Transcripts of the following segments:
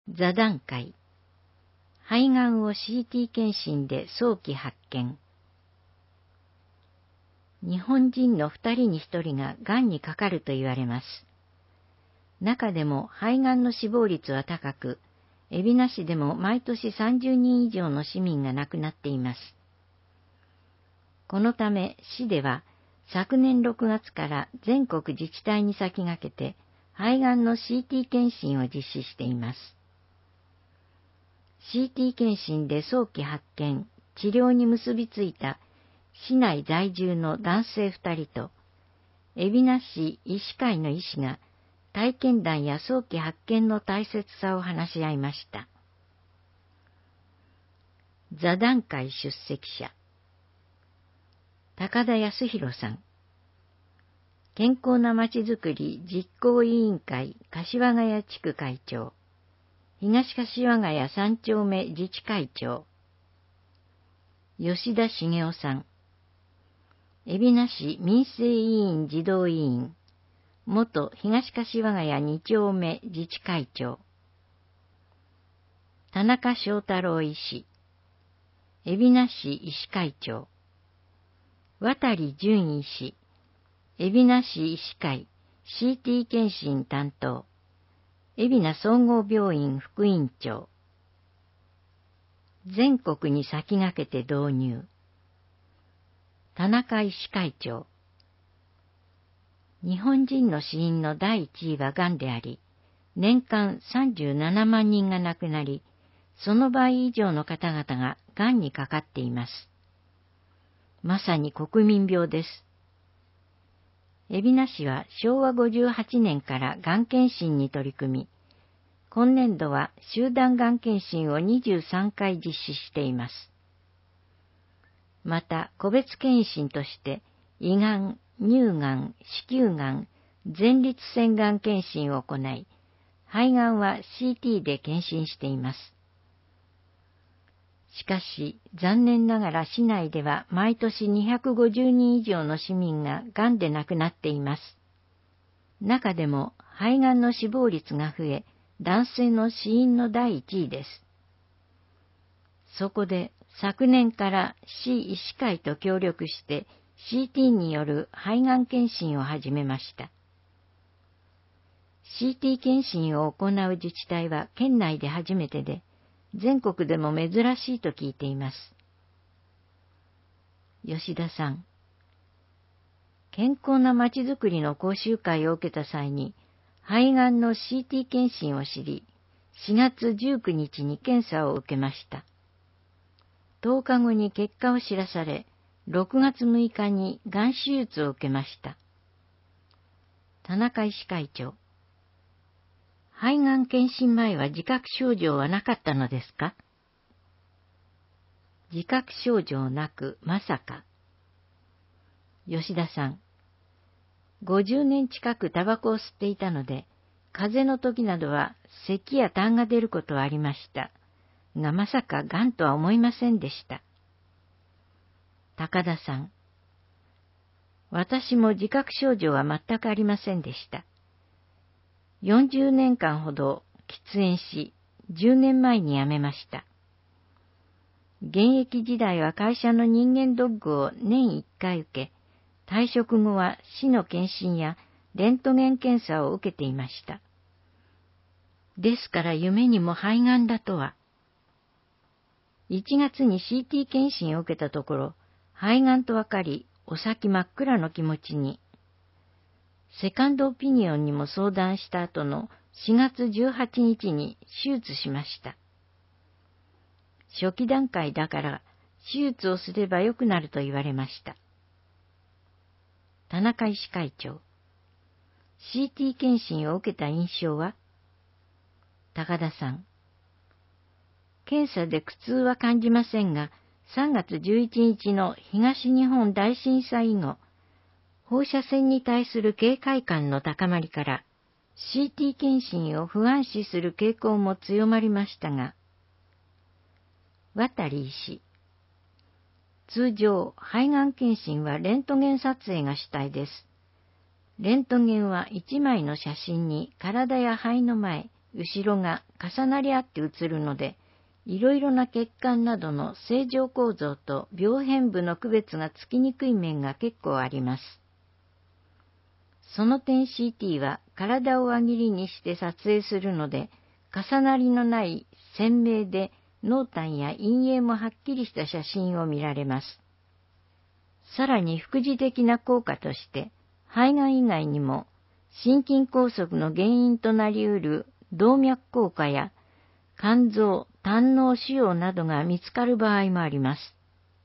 座談会。肺がんを CT 検診で早期発見。日本人の2人に1人ががんにかかると言われます。中でも肺がんの死亡率は高く、海老名市でも毎年30人以上の市民が亡くなっています。このため市では昨年6月から全国自治体に先駆けて肺がんの CT 検診を実施しています。CT 検診で早期発見、治療に結びついた市内在住の男性2人と、海老名市医師会の医師が体験談や早期発見の大切さを話し合いました。座談会出席者。高田康弘さん。健康なまちづくり実行委員会柏ヶ谷地区会長。東柏ヶ谷3丁目自治会長。吉田茂雄さん。海老名市民生委員児童委員。元東柏ヶ谷2丁目自治会長。田中正太郎医師。海老名市医師会長。渡淳医師。海老名市医師会 CT 検診担当。海老名総合病院副院長。全国に先駆けて導入。田中医師会長。日本人の死因の第1位はがんであり、年間37万人が亡くなり、その倍以上の方々ががんにかかっています。まさに国民病です。海老名市は昭和58年からがん検診に取り組み、今年度は集団がん検診を23回実施しています。また、個別検診として、胃がん、乳がん、子宮がん、前立腺がん検診を行い、肺がんは CT で検診しています。しかし、残念ながら市内では毎年250人以上の市民ががんで亡くなっています。中でも肺がんの死亡率が増え、男性の死因の第1位です。そこで昨年から市医師会と協力して CT による肺がん検診を始めました。CT 検診を行う自治体は県内で初めてで、全国でも珍しいと聞いています。吉田さん。健康なまちづくりの講習会を受けた際に、肺がんの CT 検診を知り、4月19日に検査を受けました。10日後に結果を知らされ、6月6日にがん手術を受けました。田中医師会長。肺がん検診前は自覚症状はなかったのですか？自覚症状なく、まさか。吉田さん。50年近くタバコを吸っていたので、風邪の時などは咳や痰が出ることはありました。がまさかがんとは思いませんでした。高田さん。私も自覚症状は全くありませんでした。40年間ほど喫煙し、10年前に辞めました。現役時代は会社の人間ドックを年1回受け、退職後は市の検診やレントゲン検査を受けていました。ですから夢にも肺がんだとは。1月に CT 検診を受けたところ、肺がんとわかり、お先真っ暗の気持ちに。セカンドオピニオンにも相談した後の4月18日に手術しました。初期段階だから手術をすれば良くなると言われました。田中医師会長。CT 検診を受けた印象は？高田さん。検査で苦痛は感じませんが、3月11日の東日本大震災以後、放射線に対する警戒感の高まりから、CT 検診を不安視する傾向も強まりましたが、渡医師。通常、肺がん検診はレントゲン撮影が主体です。レントゲンは1枚の写真に体や肺の前、 後ろが重なり合って映るので、いろいろな血管などの正常構造と病変部の区別がつきにくい面が結構あります。その点 CT は体を輪切りにして撮影するので、重なりのない鮮明で濃淡や陰影もはっきりした写真を見られます。さらに副次的な効果として、肺がん以外にも心筋梗塞の原因となり得る動脈硬化や肝臓、胆嚢腫瘍などが見つかる場合もあります。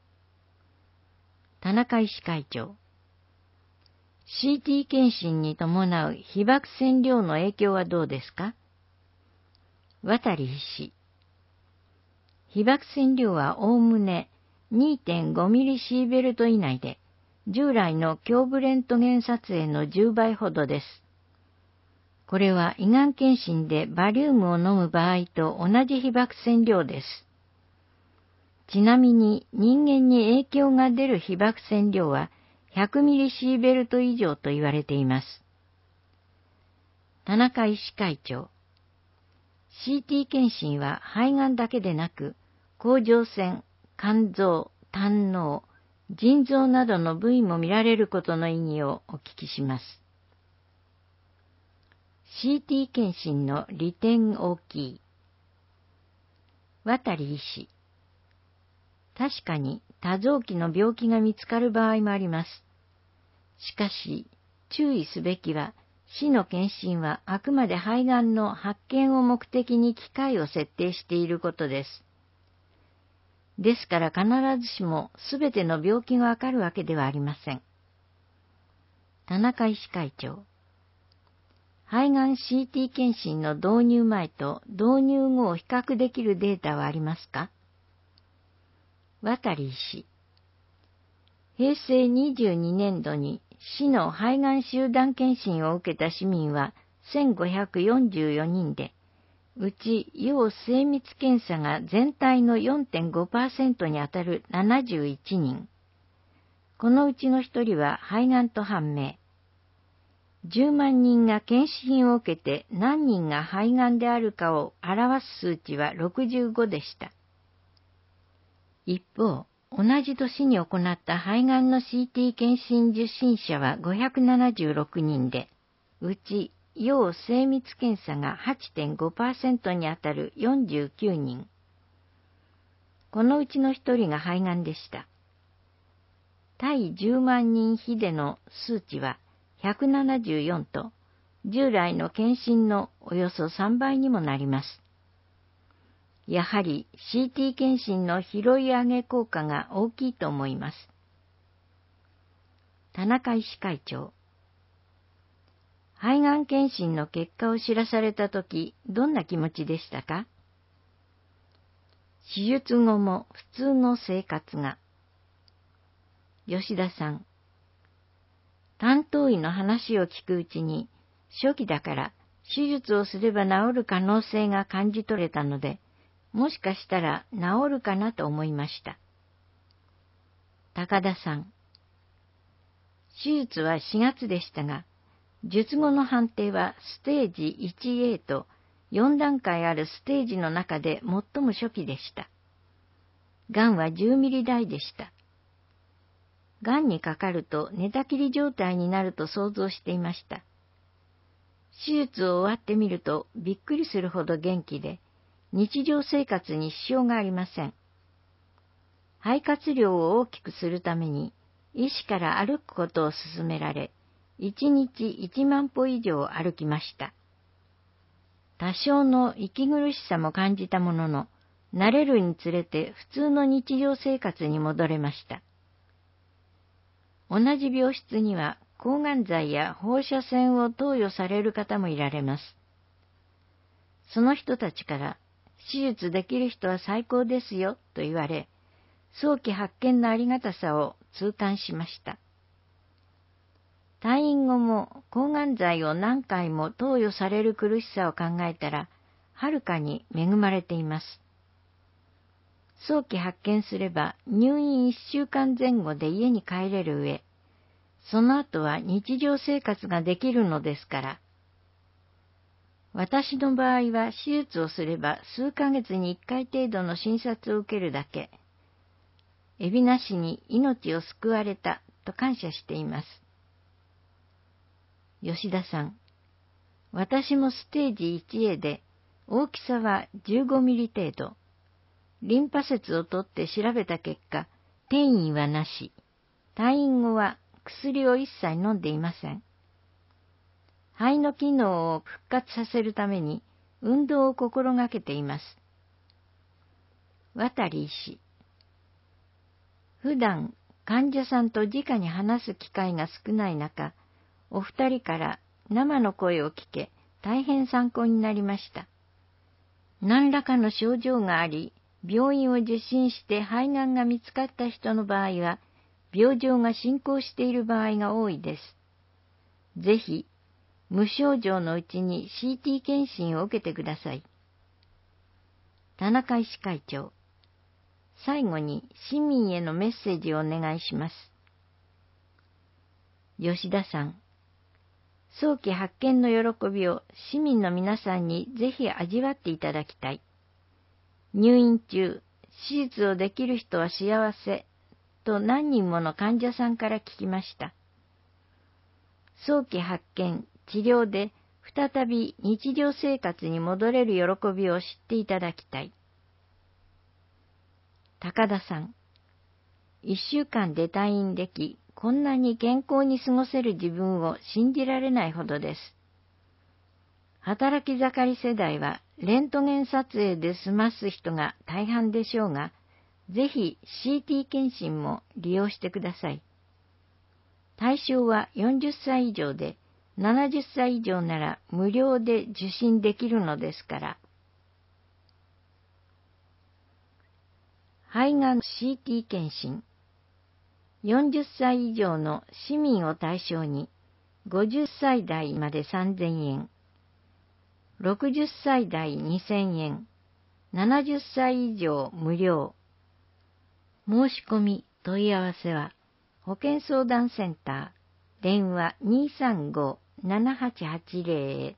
田中医師会長。CT 検診に伴う被爆線量の影響はどうですか？渡医師。被爆線量はおおむね 2.5 ミリシーベルト以内で、従来の胸部レントゲン撮影の10倍ほどです。これは胃がん検診でバリウムを飲む場合と同じ被爆線量です。ちなみに人間に影響が出る被爆線量は100ミリシーベルト以上と言われています。田中医師会長。CT 検診は肺がんだけでなく、甲状腺、肝臓、胆嚢、腎臓などの部位も見られることの意義をお聞きします。CT 検診の利点大きい。渡医師。確かに多臓器の病気が見つかる場合もあります。しかし、注意すべきは、市の検診はあくまで肺がんの発見を目的に機械を設定していることです。ですから必ずしもすべての病気がわかるわけではありません。田中医師会長。肺がん CT 検診の導入前と導入後を比較できるデータはありますか？渡医師。平成22年度に市の肺がん集団検診を受けた市民は1544人で、うち要精密検査が全体の 4.5% にあたる71人。このうちの1人は肺がんと判明。10万人が検診を受けて何人が肺がんであるかを表す数値は65でした。一方、同じ年に行った肺がんの CT 検診受診者は576人で、うち要精密検査が 8.5% にあたる49人。このうちの1人が肺がんでした。対10万人比での数値は174と、従来の検診のおよそ3倍にもなります。やはり CT 検診の拾い上げ効果が大きいと思います。田中医師会長。肺がん検診の結果を知らされたとき、どんな気持ちでしたか？手術後も普通の生活が。吉田さん。担当医の話を聞くうちに、初期だから手術をすれば治る可能性が感じ取れたので、もしかしたら治るかなと思いました。高田さん。手術は4月でしたが、術後の判定はステージ 1A と4段階あるステージの中で最も初期でした。がんは10ミリ台でした。がんにかかると寝たきり状態になると想像していました。手術を終わってみるとびっくりするほど元気で、日常生活に支障がありません。肺活量を大きくするために、医師から歩くことを勧められ、1日1万歩以上歩きました。多少の息苦しさも感じたものの、慣れるにつれて普通の日常生活に戻れました。同じ病室には抗がん剤や放射線を投与される方もいられます。その人たちから、手術できる人は最高ですよと言われ、早期発見のありがたさを痛感しました。退院後も抗がん剤を何回も投与される苦しさを考えたら、はるかに恵まれています。早期発見すれば入院1週間前後で家に帰れる上、その後は日常生活ができるのですから。 私の場合は手術をすれば数ヶ月に1回程度の診察を受けるだけ。海老名市に命を救われたと感謝しています。吉田さん、私もステージ 1A で、大きさは15ミリ程度。リンパ節を取って調べた結果、転移はなし。退院後は薬を一切飲んでいません。肺の機能を復活させるために運動を心がけています。渡医師。普段患者さんと直に話す機会が少ない中、お二人から生の声を聞け、大変参考になりました。何らかの症状があり、病院を受診して肺がんが見つかった人の場合は、病状が進行している場合が多いです。ぜひ、無症状のうちに CT 検診を受けてください。田中医師会長。最後に市民へのメッセージをお願いします。吉田さん。早期発見の喜びを市民の皆さんにぜひ味わっていただきたい。入院中、手術をできる人は幸せと何人もの患者さんから聞きました。早期発見、治療で再び日常生活に戻れる喜びを知っていただきたい。高田さん、1週間で退院でき、こんなに健康に過ごせる自分を信じられないほどです。働き盛り世代はレントゲン撮影で済ます人が大半でしょうが、ぜひ CT 検診も利用してください。対象は40歳以上で、70歳以上なら無料で受診できるのですから。肺がん CT 検診。40歳以上の市民を対象に、50歳代まで3000円、60歳代2000円、70歳以上無料。申し込み、問い合わせは、保健相談センター、電話 235-7880 へ。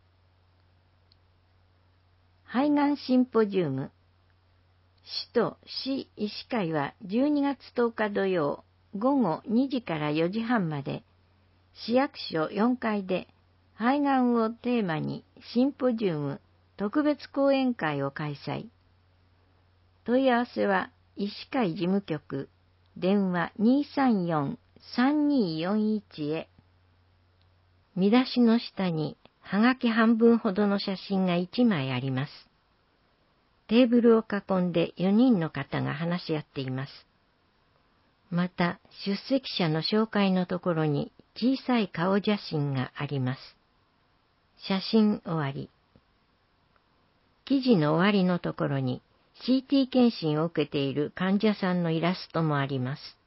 肺がんシンポジウム。市と市医師会は12月10日土曜午後2時から4時半まで、市役所4階で肺がんをテーマにシンポジウム特別講演会を開催。問い合わせは医師会事務局、電話 234-3241 へ。見出しの下にはがき半分ほどの写真が1枚あります。テーブルを囲んで4人の方が話し合っています。また、出席者の紹介のところに小さい顔写真があります。写真終わり。記事の終わりのところに CT 検診を受けている患者さんのイラストもあります。